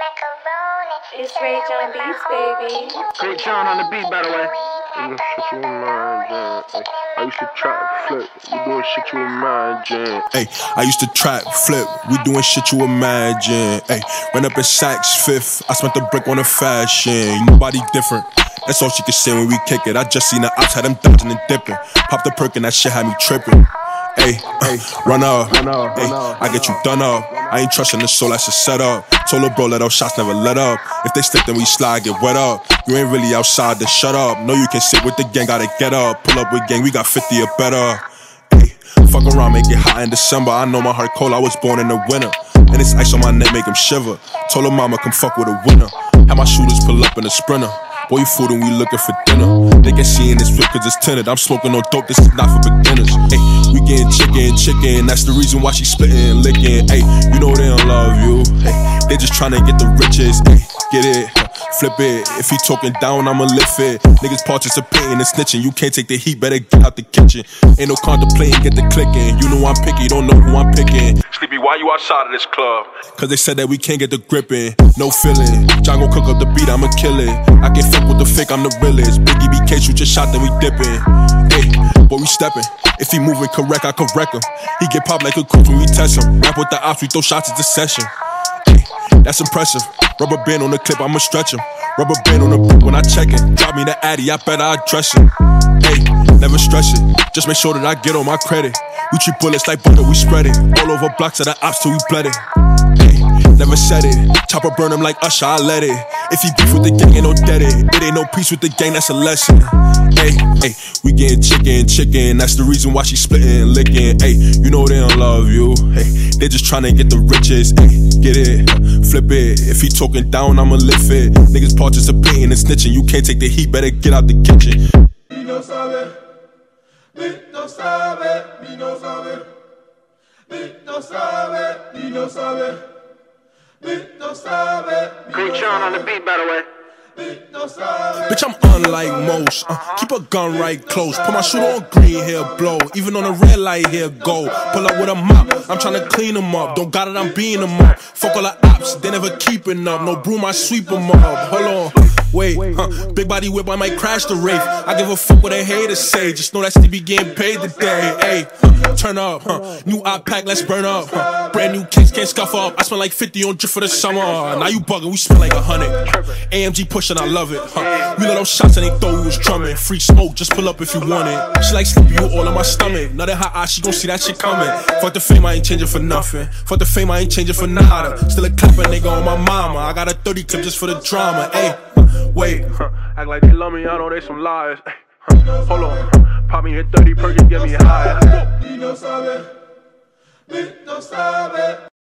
It's Ray John Beats, baby. Ray John on the beat, by the way. You shit you in mind, Jan. I used to trap flip. We doing shit you imagine. Hey, I used to trap flip. We doing shit you imagine. Hey, ran up in Saks Fifth. I spent the brick on the fashion. Nobody different. That's all she could say when we kick it. I just seen the ops, had them dodging and dipping. Popped the perk and that shit had me tripping. Hey, run up, hey, I get you done up. I ain't trusting the soul, that's a setup. Told a bro, let those shots never let up. If they slip, then we slide, get wet up. You ain't really outside, then shut up. Know you can sit with the gang, gotta get up. Pull up with gang, we got 50 or better. Hey, fuck around, make it hot in December. I know my heart cold, I was born in the winter. And it's ice on my neck, make him shiver. Told her mama, come fuck with a winner. Had my shooters pull up in a Sprinter. Boy, you food and we looking for dinner. They can see in this whip cause it's tinted. I'm smoking no dope, this is not for beginners. Hey, we getting chicken. That's the reason why she splitting and licking. Hey, you know they don't love you. Hey, they just tryna get the riches. Hey, get it, flip it. If he talking down, I'ma lift it. Niggas participating and snitching. You can't take the heat, better get out the kitchen. Ain't no contemplating, get the clicking. You know I'm picky, don't know who I'm picking. Sleepy, why you outside of this club? Cause they said that we can't get the gripping. No feeling. John gon' cook up the beat, I'ma kill it. I can fuck with the fake, I'm the realest. Biggie BK shoot your shot, then we dipping. Hey, boy, we stepping. If he moving correct, I correct him. He get popped like a coach when we test him. Rap with the ops, we throw shots at the session. Hey, that's impressive. Rubber band on the clip, I'ma stretch him. Rubber band on the brick when I check it. Drop me the Addy, I bet I dress it. Hey, never stress it. Just make sure that I get on my credit. We treat bullets like butter, we spread it. All over blocks of the ops till we bled it. Hey, never said it. Chopper burn him like Usher, I let it. If he beef with the gang, ain't no dead it. It ain't no peace with the gang, that's a lesson. Hey, we getting chicken. That's the reason why she splitting and licking. Hey, you know they don't love you. Hey, they just tryna get the riches. Hey, get it, flip it. If he talking down, I'ma lift it. Niggas participating and snitching. You can't take the heat, better get out the kitchen. Mi no sabe, mi no sabe, mi no sabe, mi no sabe, mi no sabe, mi no sabe. Ray John on the beat, by the way. Bitch, I'm unlike most. Keep a gun right close. Put my shooter on green, here blow. Even on a red light, here go. Pull up with a mop, I'm tryna clean them up. Don't got it, I'm beating them up. Fuck all the ops, they never keeping up. No broom, I sweep them up. Hold on, wait, big body whip, I might crash the Wraith. I give a fuck what they haters say. Just know that Stevie getting paid today. Hey, turn up, new op pack, let's burn up. Brand new kicks, can't scuff up. I spent like 50 on drip for the summer. Now you bugging, we spent like 100. AMG pushing, I love it. We let those shots and they thought we was drumming. Free smoke, just pull up if you want it. She like Sleepy, you all in my stomach. Nothing hot eye, she gon' see that shit coming. Fuck the fame, I ain't changing for nothing. Fuck the fame, I ain't changing for nada. Still a clapper nigga on my mama. I got a 30 clip just for the drama. Hey, wait, act like they love me, I know they some liars. Hold on, pop me a 30 perk and get me high. Mi no sabe, mi no sabe.